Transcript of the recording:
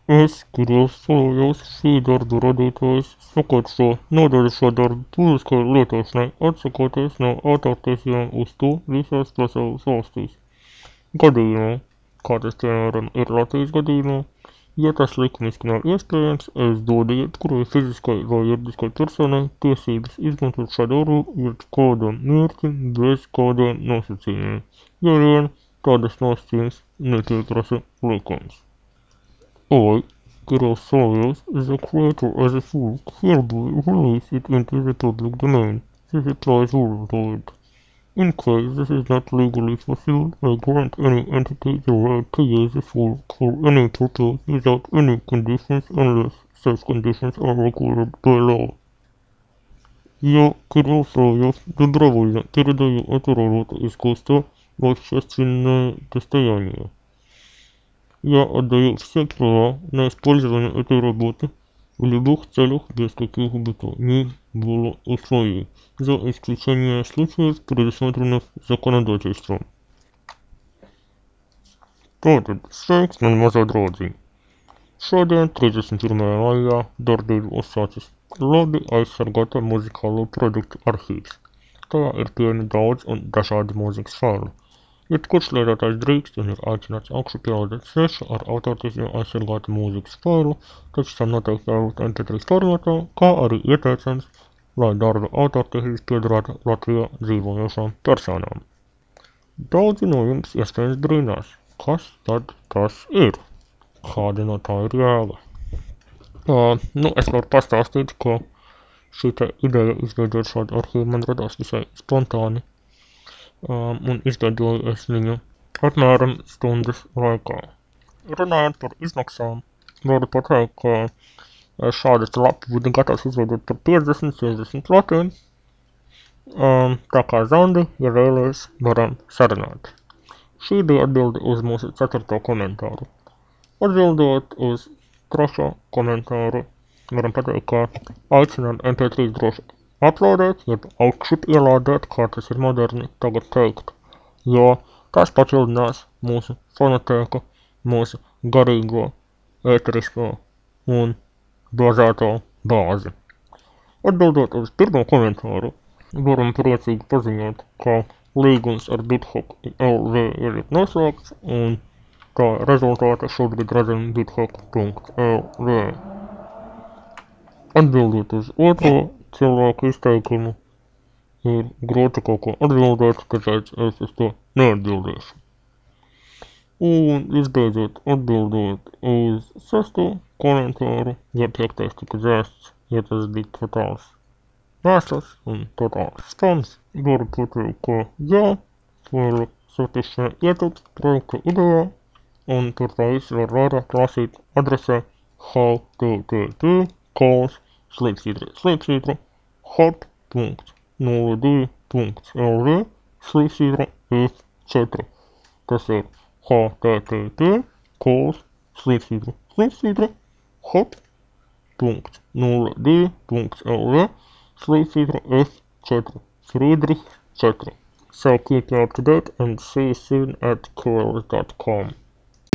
Es krāsojos šīdarbu radītājs sakārto nodaļu publiskai lietošanai, atsakoties no autortiesībām uz to visās pasaules valstīs. Gadījumā, kā tas piemēram ir Latvijas gadījumā, ja tas likumiski nav iespējams, es dodu jebkurai fiziskai vai juridiskai personai tiesības izmantot šādu jebkādam mērķim bez kādiem nosacījumiem, ja vien tādas nosacījums nepieprasa likums. I, Kirill Sawyers, is a creator as a fool, hereby release it into the public domain. This applies worldwide. In case this is not legally possible, I grant any entity the right to use the folk for any purpose without any conditions unless such conditions are required by law. Я, Кирилл Савьев, добровольно передаю эту работу искусства в общественное достояние. Я отдаю все права на использование этой работы в любых целях без каких бы то ни было условий, за исключением случаев, предусмотренных законодательством. Tātad sveiks, man mazā draudziņ. Šodien, 31. maijā, darbību uzsācis labi aizsargāta muzikālo produktu arhīvs. Tajā ir pieejami daudz un dažādi mūzikas faili. Jebkurš lietotājs drīkst un ir aicināts augšu pielādēt svešu ar autortiesībām aizsargātu mūzikas failu, taču tam noteikti jābūt MP3 formātā, kā arī ieteicams, lai darba autortiesības piederētu Latvijā dzīvojošām personām. Daudzi no jums iespējams brīnās, kas tad tas ir? Kāda no tā ir jēga? Es varu pastāstīt, ka šī ideja izveidot šādu arhīvu man radās visai spontāni. Un izveidoju es viņu apmēram stundas laikā. Runājot par izmaksām, varu pateikt, ka šādu lapu būtu gatavs izveidot par 50-60 latiem. Tā kā Zandi, ja vēlies, varam sarunāt. Šī bija atbilde uz mūsu 4. komentāru. Atbildot uz 3. komentāru, varam pateikt, ka aicinām MP3 droši uploadēt, jeb augšup ielādēt, kā tas ir moderni tagad teikt, jo tas papildinās mūsu fonotēku, mūsu garīgo, ēterisko un bāzēto bāzi. Atbildot uz 1. komentāru, varam priecīgi paziņot, ka līgums ar BitHop LV ir noslēgts, un kā rezultāta šobrīd redzam bithop.lv. Atbildot uz 2. cilvēku izteikumu, ir grūti kaut ko atbildēt, tāpēc es uz to neatbildēšu. Un visbeidzot, atbildot uz 6. komentāru, ja 5. tika dzēsts, ja tas bija totāls mēsls un totāls spams, varu pateikt, ka jā, failu satikšanai ietilpst projekta idejā, un tur tā viss var vairāk lasīt adresē http://hop.02.lv/f4. Tas ir http://hop.02.lv/f4. Friedrich 4. So keep you up to date and see you soon at cool.com.